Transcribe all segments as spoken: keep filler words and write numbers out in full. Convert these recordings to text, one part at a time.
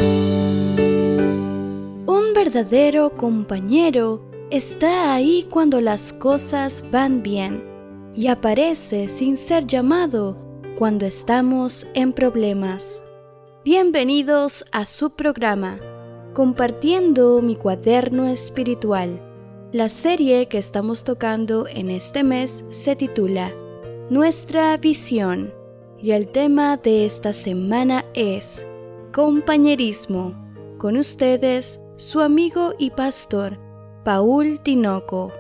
Un verdadero compañero está ahí cuando las cosas van bien y aparece sin ser llamado cuando estamos en problemas. Bienvenidos a su programa, Compartiendo mi cuaderno espiritual. La serie que estamos tocando en este mes se titula Nuestra visión y el tema de esta semana es compañerismo. Con ustedes, su amigo y pastor, Paul Tinoco.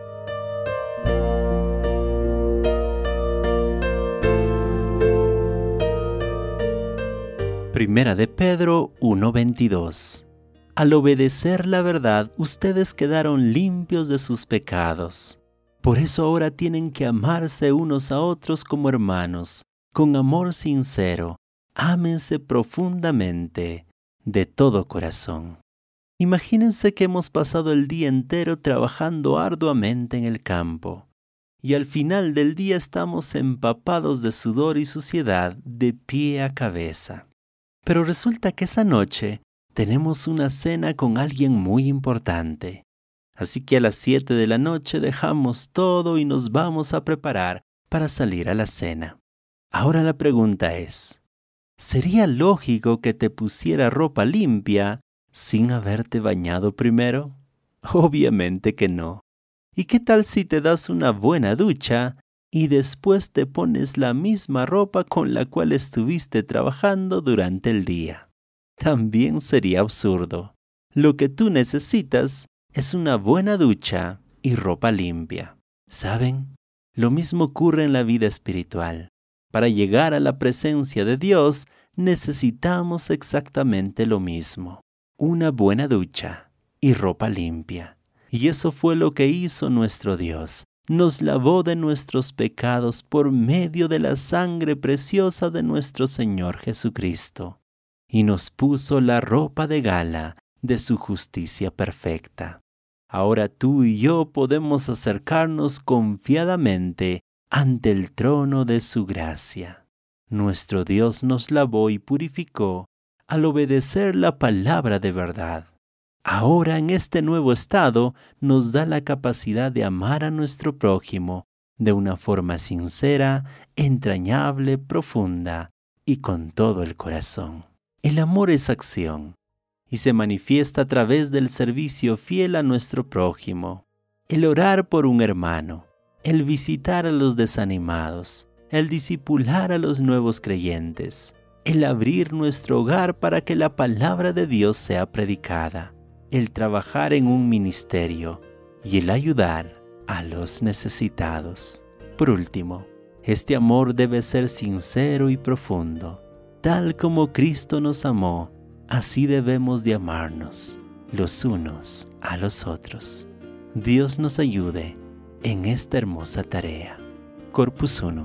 Primera de Pedro uno veintidós. Al obedecer la verdad, ustedes quedaron limpios de sus pecados. Por eso ahora tienen que amarse unos a otros como hermanos, con amor sincero. Ámense profundamente, de todo corazón. Imagínense que hemos pasado el día entero trabajando arduamente en el campo, y al final del día estamos empapados de sudor y suciedad de pie a cabeza. Pero resulta que esa noche tenemos una cena con alguien muy importante. Así que a las siete de la noche dejamos todo y nos vamos a preparar para salir a la cena. Ahora la pregunta es, ¿sería lógico que te pusiera ropa limpia sin haberte bañado primero? Obviamente que no. ¿Y qué tal si te das una buena ducha y después te pones la misma ropa con la cual estuviste trabajando durante el día? También sería absurdo. Lo que tú necesitas es una buena ducha y ropa limpia. ¿Saben? Lo mismo ocurre en la vida espiritual. Para llegar a la presencia de Dios, necesitamos exactamente lo mismo. Una buena ducha y ropa limpia. Y eso fue lo que hizo nuestro Dios. Nos lavó de nuestros pecados por medio de la sangre preciosa de nuestro Señor Jesucristo. Y nos puso la ropa de gala de su justicia perfecta. Ahora tú y yo podemos acercarnos confiadamente ante el trono de su gracia. Nuestro Dios nos lavó y purificó al obedecer la palabra de verdad. Ahora en este nuevo estado nos da la capacidad de amar a nuestro prójimo de una forma sincera, entrañable, profunda y con todo el corazón. El amor es acción y se manifiesta a través del servicio fiel a nuestro prójimo, el orar por un hermano, el visitar a los desanimados, el discipular a los nuevos creyentes, el abrir nuestro hogar para que la palabra de Dios sea predicada, el trabajar en un ministerio y el ayudar a los necesitados. Por último, este amor debe ser sincero y profundo. Tal como Cristo nos amó, así debemos de amarnos los unos a los otros. Dios nos ayude en esta hermosa tarea. Corpus Unum.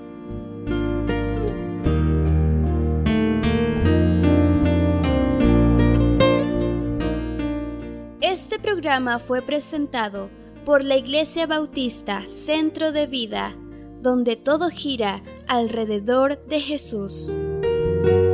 Este programa fue presentado por la Iglesia Bautista Centro de Vida, donde todo gira alrededor de Jesús.